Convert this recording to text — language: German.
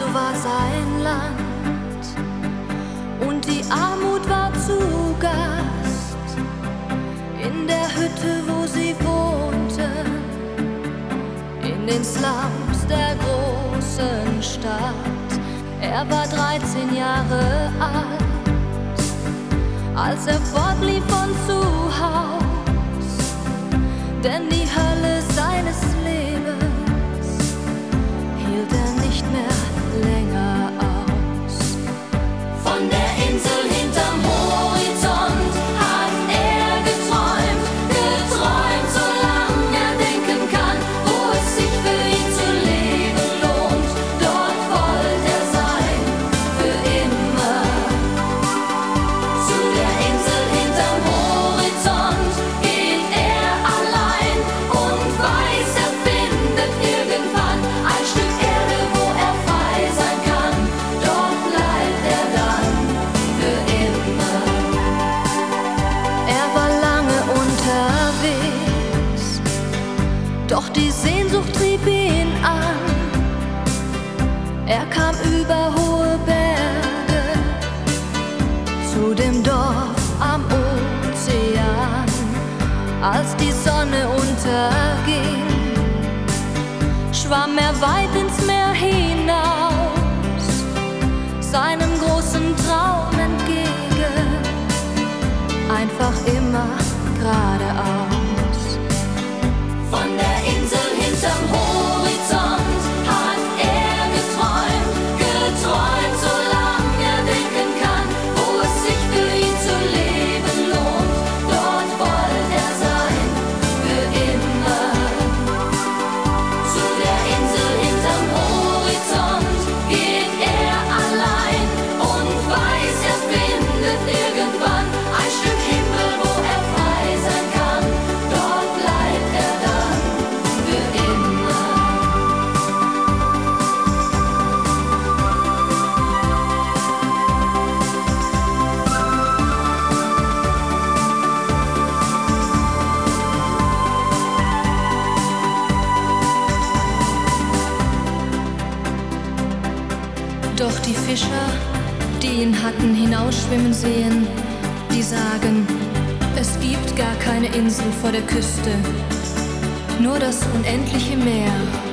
war sein Land und die Armut war zu Gast in der Hütte, wo sie wohnte, in den Slums der großen Stadt. Er war 13 Jahre alt, als er fortlief von zu Haus, denn die Hölle seines Lebens hielt er nicht mehr länger aus. Von der Insel hinterm Horizont hat er geträumt, geträumt, solange er denken kann, wo es sich für ihn zu leben lohnt. Dort wollte er sein, für immer. Zu der Insel hinterm Horizont geht er allein und weiß, er findet irgendwann ein Stück Erde, wo er frei sein kann. Dort bleibt er dann für immer. Er war lange unterwegs, doch die Sehnsucht trieb ihn an. Er kam über hohe Berge zu dem Dorf am Ozean. Als die Sonne unterging, schwamm er weit ins Meer hinaus, seinem großen Traum entgegen, einfach immer geradeaus. Von der Insel hinterm Horizont hat er geträumt, geträumt, solange er denken kann, wo es sich für ihn zu leben lohnt. Dort wollte er sein, für immer. Zu der Insel hinterm Horizont geht er allein und weiß, er findet irgendwann ein Stück Himmel, wo er frei sein kann. Dort bleibt er dann für immer. Doch die Fischer, die ihn hatten hinausschwimmen sehen, die sagen, es gibt gar keine Insel vor der Küste, nur das unendliche Meer.